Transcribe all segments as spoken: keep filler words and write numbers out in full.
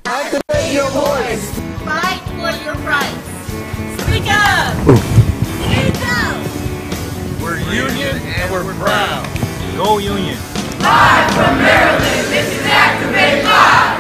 Activate your voice. Fight for your rights. Speak up. Speak out. We're union and we're proud. Go Union. Live from Maryland, this is Activate Live.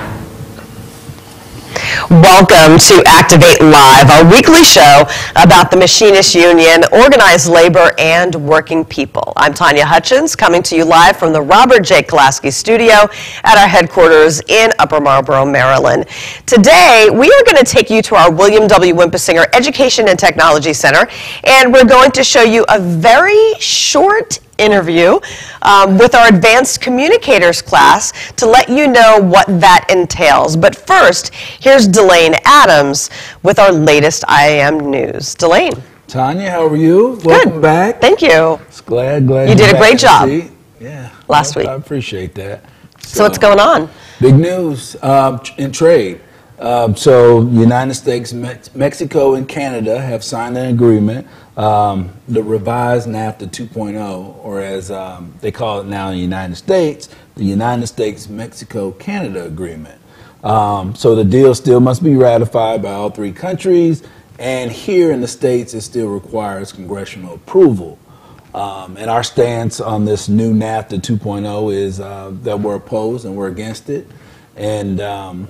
Welcome to Activate Live, our weekly show about the Machinists Union, organized labor, and working people. I'm Tanya Hutchins, coming to you live from the Robert J. Kolaski studio at our headquarters in Upper Marlboro, Maryland. Today, we are going to take you to our William W. Wimpesinger Education and Technology Center, and we're going to show you a very short interview um, with our advanced communicators class to let you know what that entails. But first, here's Delane Adams with our latest I A M news. Delane. Tanya, how are you? Welcome Good. back. Thank you. It's glad, glad You did you're a great back job. to see. Yeah. Last well, week. I appreciate that. So, So what's going on? Big news um, in trade. Um, so United States, Mex Mexico, and Canada have signed an agreement, um, the revised NAFTA two point oh, or as um, they call it now in the United States, the United States-Mexico-Canada agreement. Um, so the deal still must be ratified by all three countries, and here in the States it still requires congressional approval. Um, and our stance on this new NAFTA two point oh is uh, that we're opposed and we're against it. And um,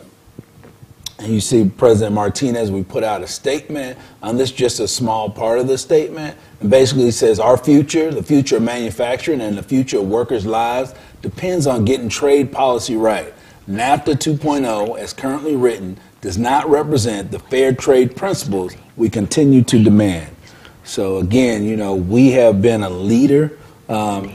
And you see President Martinez, we put out a statement on this, just a small part of the statement. And basically says our future, the future of manufacturing and the future of workers' lives depends on getting trade policy right. NAFTA two point oh, as currently written, does not represent the fair trade principles we continue to demand. So again, you know, we have been a leader um,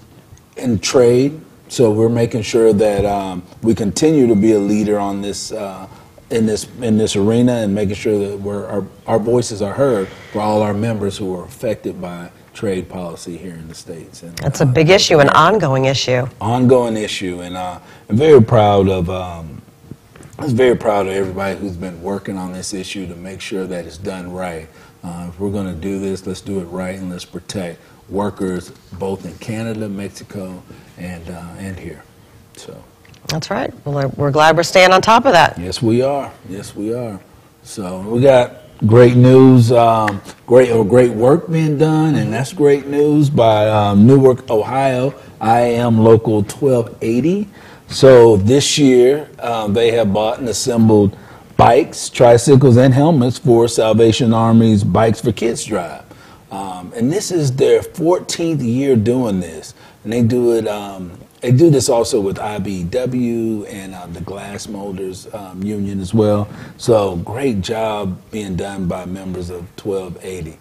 in trade. So we're making sure that um, we continue to be a leader on this uh, in this in this arena, and making sure that we're, our, our voices are heard for all our members who are affected by trade policy here in the States. And That's a big issue, an ongoing issue. Ongoing issue, and uh, I'm very proud of um, I was very proud of everybody who's been working on this issue to make sure that it's done right. Uh, if we're going to do this, let's do it right, and let's protect workers both in Canada, Mexico, and uh, and here. So. That's right. Well, we're glad we're staying on top of that. Yes, we are. Yes, we are. So we got great news, um, great or great work being done, and that's great news by um, Newark, Ohio, I A M Local twelve eighty. So this year um, they have bought and assembled bikes, tricycles, and helmets for Salvation Army's Bikes for Kids drive. Um, and this is their fourteenth year doing this, and they do it. Um, They do this also with I B E W and uh, the Glass Molders um, Union as well. So great job being done by members of twelve eighty.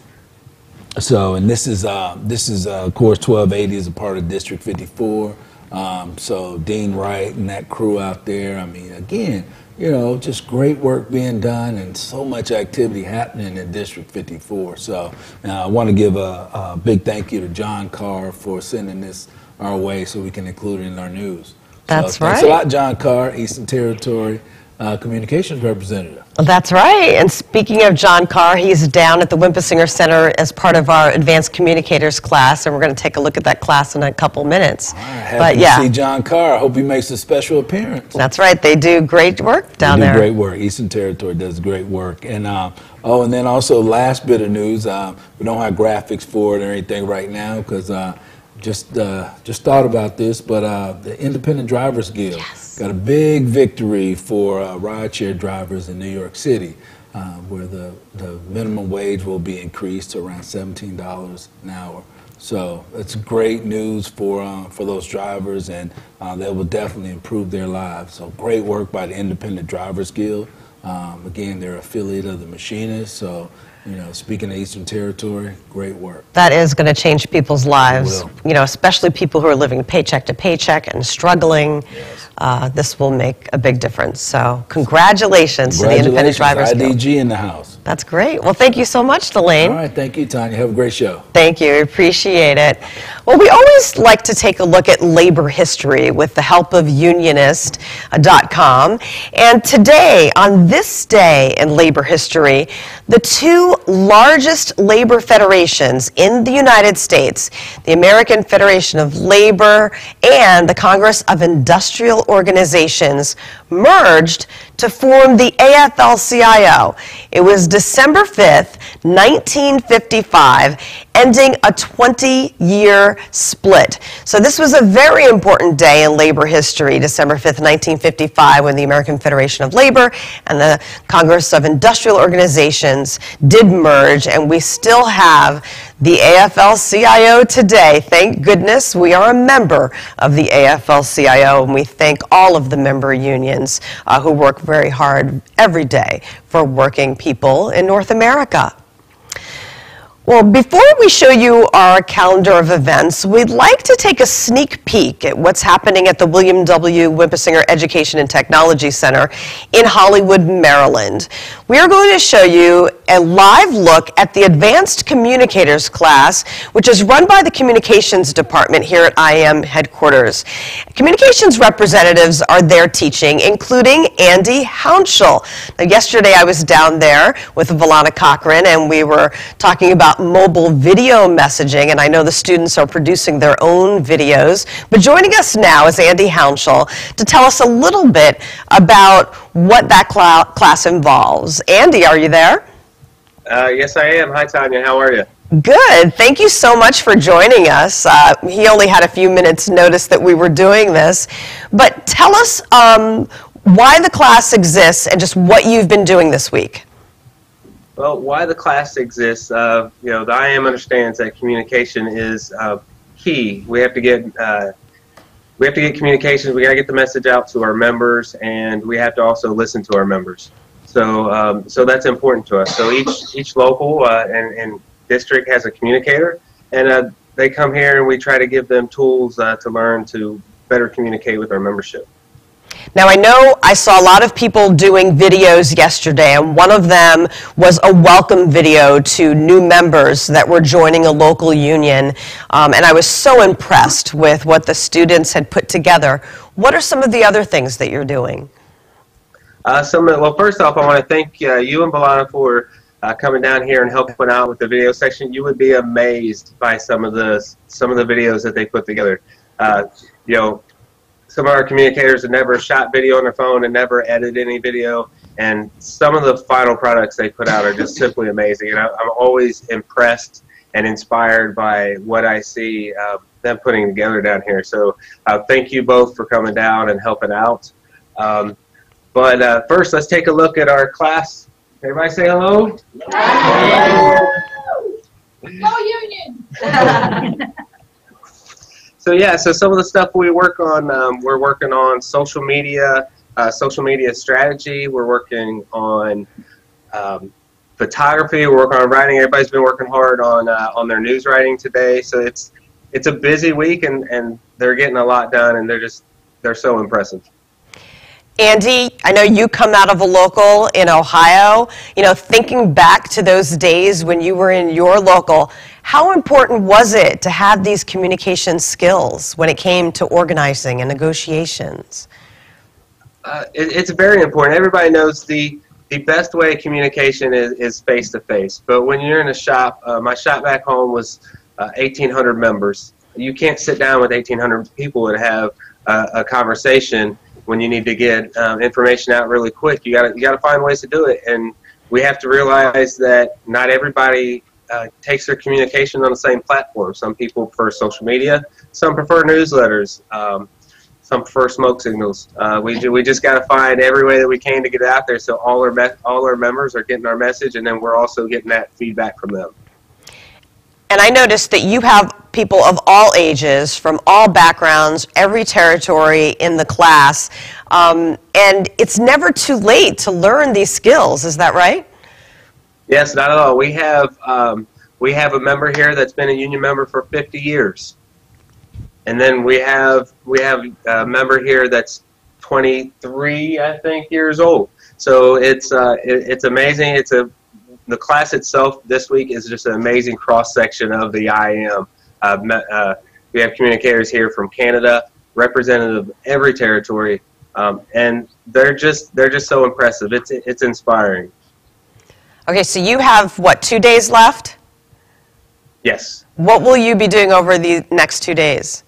So, and this is, uh, this is uh, of course, twelve eighty is a part of District fifty-four. Um, so Dean Wright and that crew out there, I mean, again, you know, just great work being done and so much activity happening in District fifty-four. So uh, I want to give a, a big thank you to John Carr for sending this our way so we can include it in our news. That's so, right. Thanks a lot, John Carr, Eastern Territory uh, Communications Representative. That's right. And speaking of John Carr, he's down at the Wimpesinger Center as part of our Advanced Communicators class, and we're going to take a look at that class in a couple minutes. All right, happy but, to yeah. see John Carr. I hope he makes a special appearance. That's right. They do great work down they do there. Great work. Eastern Territory does great work. And uh, oh, and then also last bit of news. Uh, we don't have graphics for it or anything right now because uh, just uh, just thought about this. But uh, the Independent Drivers Guild Yes. got a big victory for uh, rideshare drivers in New York City, uh, where the the minimum wage will be increased to around seventeen dollars an hour. So it's great news for uh, for those drivers, and uh, that will definitely improve their lives. So great work by the Independent Drivers Guild. Um, again, they're affiliate of the Machinists. So, you know, speaking of Eastern Territory, great work. That is going to change people's lives, It will. you know, especially people who are living paycheck to paycheck and struggling. Yes. Uh, this will make a big difference. So congratulations, to the Independent Congratulations, Drivers Guild. I D G in the house. That's great. Well, thank you so much, Delane. All right, thank you, Tanya. Have a great show. Thank you. Appreciate it. Well, we always like to take a look at labor history with the help of unionist dot com. And today, on this day in labor history, the two largest labor federations in the United States, the American Federation of Labor and the Congress of Industrial Organizations, merged to form the A F L C I O. It was December fifth, nineteen fifty-five, ending a twenty-year split. So this was a very important day in labor history, December fifth, nineteen fifty-five, when the American Federation of Labor and the Congress of Industrial Organizations did merge, and we still have the A F L C I O today. Thank goodness we are a member of the A F L C I O, and we thank all of the member unions uh, who work very hard every day for working people in North America. Well, before we show you our calendar of events, we'd like to take a sneak peek at what's happening at the William W. Wimpesinger Education and Technology Center in Hollywood, Maryland. We are going to show you a live look at the Advanced Communicators class, which is run by the Communications Department here at I M headquarters. Communications representatives are there teaching, including Andy Hounshell. Now, yesterday I was down there with Valana Cochran, and we were talking about mobile video messaging, and I know the students are producing their own videos. But joining us now is Andy Hounshell to tell us a little bit about what that cl class involves. Andy, are you there? Uh, yes, I am. Hi, Tanya. How are you? Good. Thank you so much for joining us. Uh, he only had a few minutes notice that we were doing this. But tell us um, why the class exists and just what you've been doing this week. Well, why the class exists, uh, you know, the I M understands that communication is uh, key. We have to get uh, we have to get communications. We got to get the message out to our members, and we have to also listen to our members. So, um, so that's important to us. So each each local uh, and, and district has a communicator, and uh, they come here, and we try to give them tools uh, to learn to better communicate with our membership. Now, I know I saw a lot of people doing videos yesterday, and one of them was a welcome video to new members that were joining a local union, um, and I was so impressed with what the students had put together. What are some of the other things that you're doing? Uh, some, well, first off, I want to thank uh, you and Valana for uh, coming down here and helping out with the video section. You would be amazed by some of the some of the videos that they put together. Uh, you know. Some of our communicators have never shot video on their phone and never edited any video, and some of the final products they put out are just simply amazing. And I, I'm always impressed and inspired by what I see uh, them putting together down here. So uh, thank you both for coming down and helping out. Um, but uh, first, let's take a look at our class. Everybody say hello. Go Union! So yeah, so some of the stuff we work on, um, we're working on social media, uh, social media strategy. We're working on um, photography. We're working on writing. Everybody's been working hard on uh, on their news writing today. So it's it's a busy week, and and they're getting a lot done, and they're just they're so impressive. Andy, I know you come out of a local in Ohio. You know, thinking back to those days when you were in your local, how important was it to have these communication skills when it came to organizing and negotiations? Uh, it, it's very important. Everybody knows the the best way of communication is is face to face. But when you're in a shop, uh, my shop back home was uh, eighteen hundred members. You can't sit down with eighteen hundred people and have uh, a conversation when you need to get um, information out really quick. You got you got to find ways to do it, and we have to realize that not everybody uh, takes their communication on the same platform. Some people prefer social media, some prefer newsletters, um, some prefer smoke signals. Uh, we we just got to find every way that we can to get it out there, so all our all our members are getting our message, and then we're also getting that feedback from them. And I noticed that you have people of all ages, from all backgrounds, every territory in the class, um, and it's never too late to learn these skills. Is that right? Yes, not at all. We have um, we have a member here that's been a union member for fifty years, and then we have we have a member here that's twenty-three, I think, years old. So it's uh, it, it's amazing. It's a the class itself this week is just an amazing cross-section of the I am. Uh, uh, we have communicators here from Canada, representative of every territory, um, and they're just they're just so impressive. It's it's inspiring. Okay, so you have, what, two days left? Yes. What will you be doing over the next two days?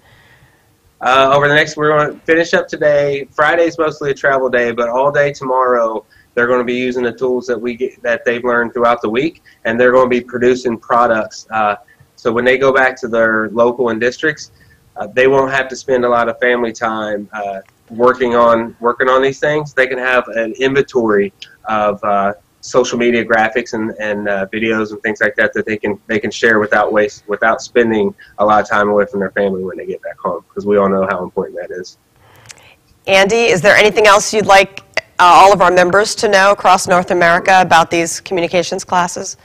Uh, over the next, we're going to finish up today. Friday's mostly a travel day, but all day tomorrow, they're going to be using the tools that we get, that they've learned throughout the week, and they're going to be producing products. Uh, so when they go back to their local and districts, uh, they won't have to spend a lot of family time uh, working on working on these things. They can have an inventory of uh, social media graphics and, and uh, videos and things like that that they can they can share without waste without spending a lot of time away from their family when they get back home, because we all know how important that is. Andy, is there anything else you'd like uh, all of our members to know across North America about these communications classes?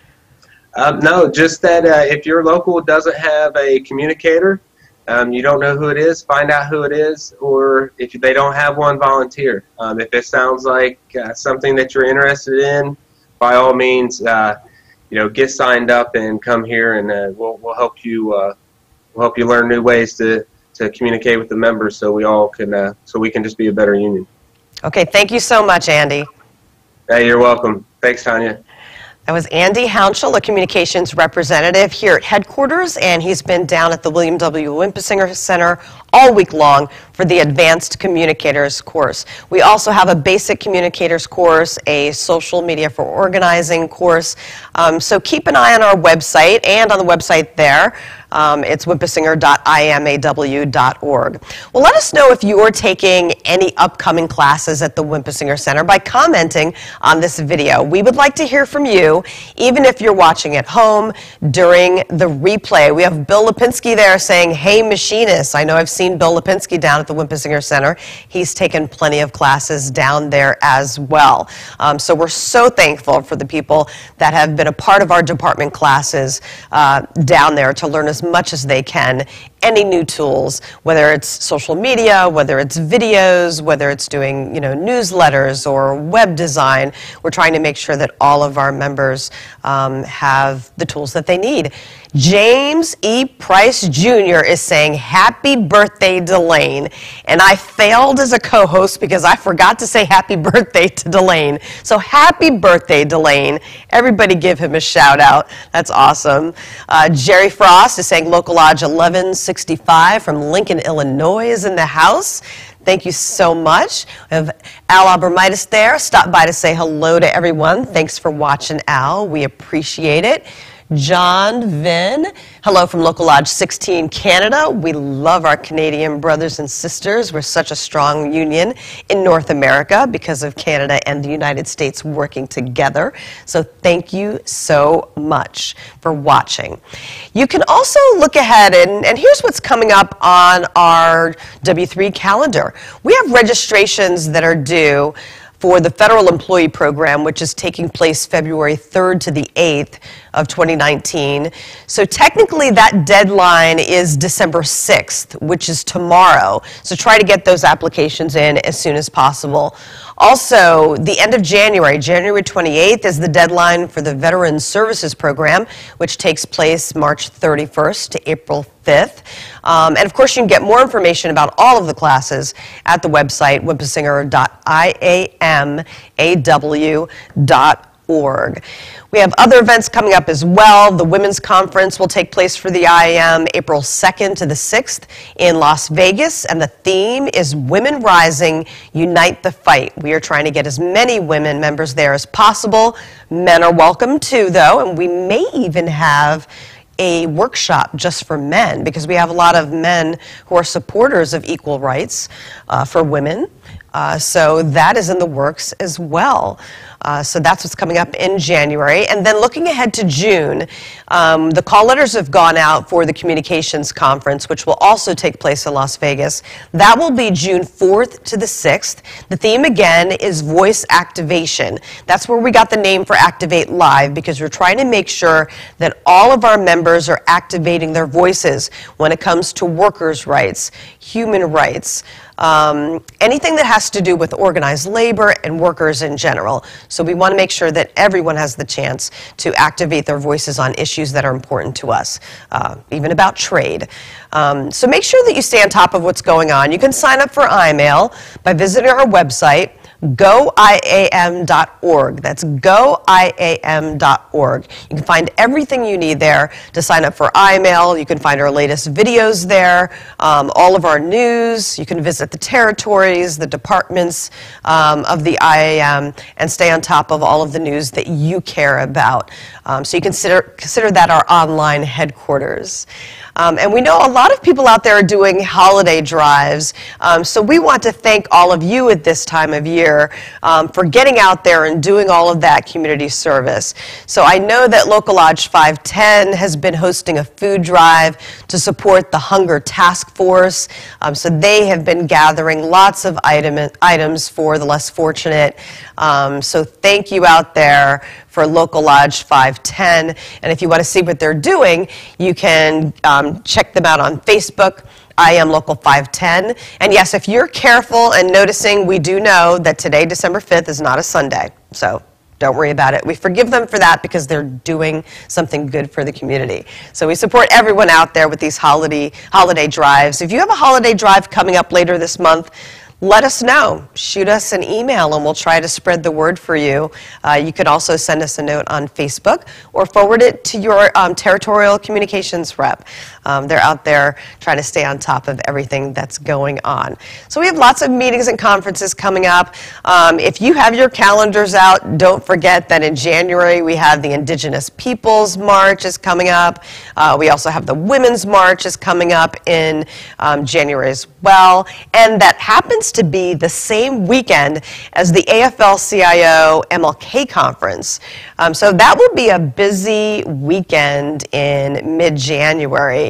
Um, no, just that uh, if your local doesn't have a communicator, um, you don't know who it is, find out who it is, or if they don't have one, volunteer. Um, if it sounds like uh, something that you're interested in, by all means, uh, you know, get signed up and come here, and uh, we'll we'll help you uh, we'll help you learn new ways to to communicate with the members, so we all can uh, so we can just be a better union. Okay, thank you so much, Andy. Hey, you're welcome. Thanks, Tanya. That was Andy Hounshell, a communications representative here at headquarters, and he's been down at the William W. Wimpesinger Center all week long for the Advanced Communicators course. We also have a basic communicators course, a social media for organizing course, um, so keep an eye on our website and on the website there. Um, it's wimpesinger dot I M A W dot org. Well, let us know if you are taking any upcoming classes at the Wimpesinger Center by commenting on this video. We would like to hear from you, even if you're watching at home during the replay. We have Bill Lipinski there saying, hey, machinists. I know I've seen Bill Lipinski down at the Wimpesinger Center. He's taken plenty of classes down there as well. Um, so we're so thankful for the people that have been a part of our department classes uh, down there to learn as much as they can, any new tools, whether it's social media, whether it's videos, whether it's doing, you know, newsletters or web design. We're trying to make sure that all of our members um, have the tools that they need. James E. Price Junior is saying, happy birthday, Delane. And I failed as a co-host because I forgot to say happy birthday to Delane. So happy birthday, Delane. Everybody give him a shout out. That's awesome. Uh, Jerry Frost is saying Local Lodge eleven sixty-five from Lincoln, Illinois is in the house. Thank you so much. We have Al Abramitis there. Stop by to say hello to everyone. Thanks for watching, Al. We appreciate it. John Vin, hello from Local Lodge sixteen, Canada. We love our Canadian brothers and sisters. We're such a strong union in North America because of Canada and the United States working together. So thank you so much for watching. You can also look ahead, and, and here's what's coming up on our W three calendar. We have registrations that are due for the Federal Employee Program, which is taking place February third to the eighth of twenty nineteen. So technically that deadline is December sixth, which is tomorrow. So try to get those applications in as soon as possible. Also, the end of January, January twenty-eighth, is the deadline for the Veteran Services Program, which takes place March thirty-first to April fifth. Um, and of course, you can get more information about all of the classes at the website, wimpesinger dot I A M A W dot org. We have other events coming up as well. The Women's Conference will take place for the I A M April second to the sixth in Las Vegas, and the theme is Women Rising, Unite the Fight. We are trying to get as many women members there as possible. Men are welcome too, though, and we may even have a workshop just for men, because we have a lot of men who are supporters of equal rights uh, for women. Uh, so that is in the works as well. Uh, so that's what's coming up in January. And then looking ahead to June, um, the call letters have gone out for the Communications Conference, which will also take place in Las Vegas. That will be June fourth to the sixth. The theme, again, is voice activation. That's where we got the name for Activate Live, because we're trying to make sure that all of our members are activating their voices when it comes to workers' rights, human rights, um, anything that has to do with organized labor and workers in general. So we want to make sure that everyone has the chance to activate their voices on issues that are important to us, uh, even about trade. Um, so make sure that you stay on top of what's going on. You can sign up for I M A I L by visiting our website, go I A M dot org. That's go I A M dot org. You can find everything you need there to sign up for I M A I L. You can find our latest videos there, um, all of our news. You can visit the territories, the departments um, of the I A M, and stay on top of all of the news that you care about. Um, so you consider, consider that our online headquarters. Um, and we know a lot of people out there are doing holiday drives, um, so we want to thank all of you at this time of year um, for getting out there and doing all of that community service. So I know that Local Lodge five ten has been hosting a food drive to support the Hunger Task Force, um, so they have been gathering lots of item, items for the less fortunate. Um, so thank you out there for Local Lodge five ten. And if you want to see what they're doing, you can um, check them out on Facebook. I am Local five ten. And yes, if you're careful and noticing, we do know that today, December fifth, is not a Sunday. So don't worry about it. We forgive them for that because they're doing something good for the community. So we support everyone out there with these holiday, holiday drives. If you have a holiday drive coming up later this month, let us know. Shoot us an email and we'll try to spread the word for you. Uh, you could also send us a note on Facebook or forward it to your um, territorial communications rep. Um, they're out there trying to stay on top of everything that's going on. So we have lots of meetings and conferences coming up. Um, if you have your calendars out, don't forget that in January we have the Indigenous Peoples March is coming up. Uh, we also have the Women's March is coming up in um, January as well. And that happens to be the same weekend as the A F L C I O M L K conference. Um, so that will be a busy weekend in mid-January.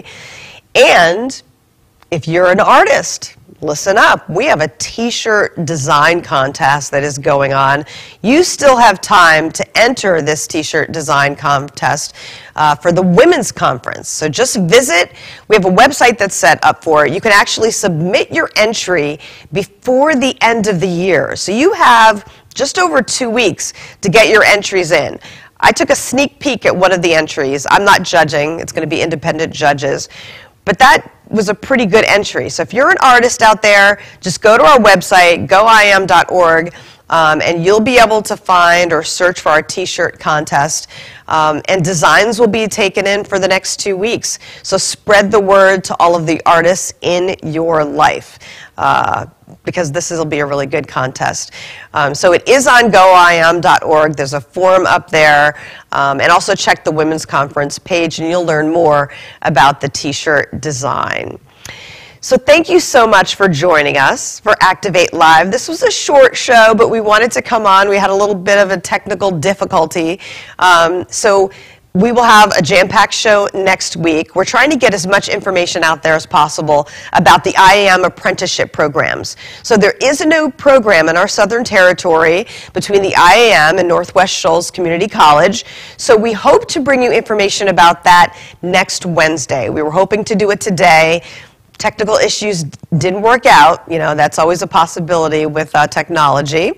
And if you're an artist, listen up. We have a t-shirt design contest that is going on. You still have time to enter this t-shirt design contest uh, for the Women's Conference. So just visit. We have a website that's set up for it. You can actually submit your entry before the end of the year. So you have just over two weeks to get your entries in. I took a sneak peek at one of the entries. I'm not judging. It's going to be independent judges. But that was a pretty good entry. So if you're an artist out there, just go to our website, go I A M dot org, um, and you'll be able to find or search for our t-shirt contest. Um, and designs will be taken in for the next two weeks. So spread the word to all of the artists in your life. Uh, because this will be a really good contest. Um, so it is on go I A M dot org. There's a form up there. Um, and also check the Women's Conference page and you'll learn more about the t-shirt design. So thank you so much for joining us for Activate Live. This was a short show, but we wanted to come on. We had a little bit of a technical difficulty. Um, so we will have a jam-packed show next week. We're trying to get as much information out there as possible about the I A M apprenticeship programs. So there is a new program in our Southern Territory between the I A M and Northwest Shoals Community College. So we hope to bring you information about that next Wednesday. We were hoping to do it today. Technical issues didn't work out. You know, that's always a possibility with uh, technology.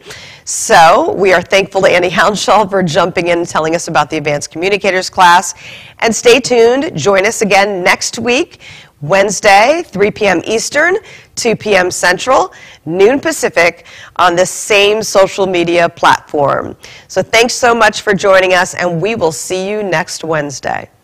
So we are thankful to Andy Hounshaw for jumping in and telling us about the Advanced Communicators class. And stay tuned. Join us again next week, Wednesday, three p m Eastern, two p m Central, noon Pacific, on the same social media platform. So thanks so much for joining us, and we will see you next Wednesday.